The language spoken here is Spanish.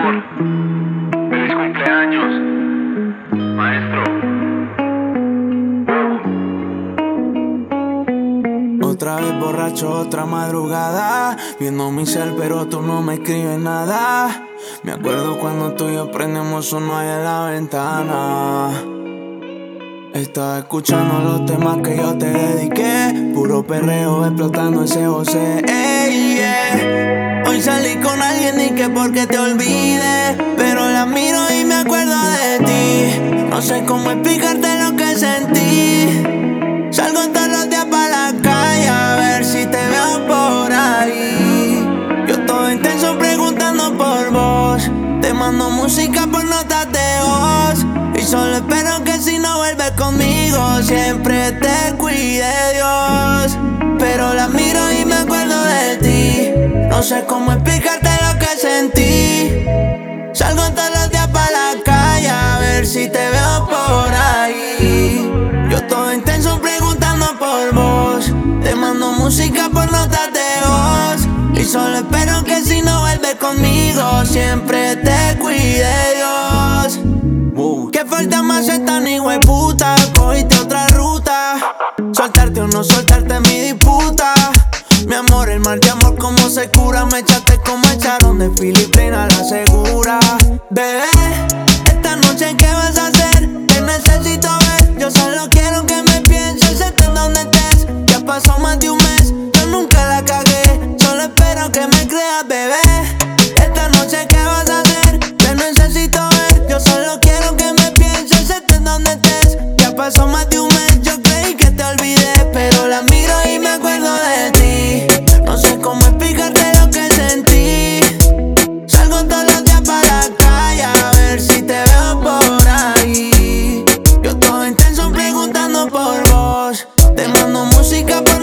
Arthur, feliz cumpleaños, maestro. Otra vez borracho, otra madrugada, viendo mi cel pero tú no me escribes nada. Me acuerdo cuando tú y yo prendemos uno ahí en la ventana. Estaba escuchando los temas que yo te dediqué, puro perreo explotando ese José. Ey, yeah. Hoy salí con alguien y que porque te olvide, pero la miro y me acuerdo de ti. No sé cómo explicarte lo que sentí. Salgo todos los días pa' la calle a ver si te veo por ahí. Yo todo intenso preguntando por vos. Te mando música por notas de voz. Y solo espero que si no vuelves conmigo siempre te cuide Dios. Pero la miro y me acuerdo de ti. No sé cómo explicarte lo que sentí. Salgo todos los días pa' la calle a ver si te veo por ahí. Yo todo intenso preguntando por vos. Te mando música por notas de voz. Y solo espero que si no vuelves conmigo siempre te cuide Dios. Que falta más esta ni hueputa. Cogiste otra ruta. Soltarte o no soltarte mi disputa. Mi amor, el mal de amor como se cura. Me echaste como echaron de Filipinas la segura. Bebé, esta noche ¿qué vas a hacer? Te necesito ver. Yo solo quiero que me pienses, estés donde estés. Ya pasó más de un mes, yo nunca la cagué. Solo espero que me creas, bebé. Esta noche ¿qué vas a hacer? Te necesito ver. Yo solo quiero que me pienses, estés donde estés. Ya pasó más de un mes, yo creí que te olvidé, pero la miro y me acuerdo de ti. No sé cómo explicarte lo que sentí. Salgo todos los días para la calle a ver si te veo por ahí. Yo todo intenso preguntando por vos. Te mando música por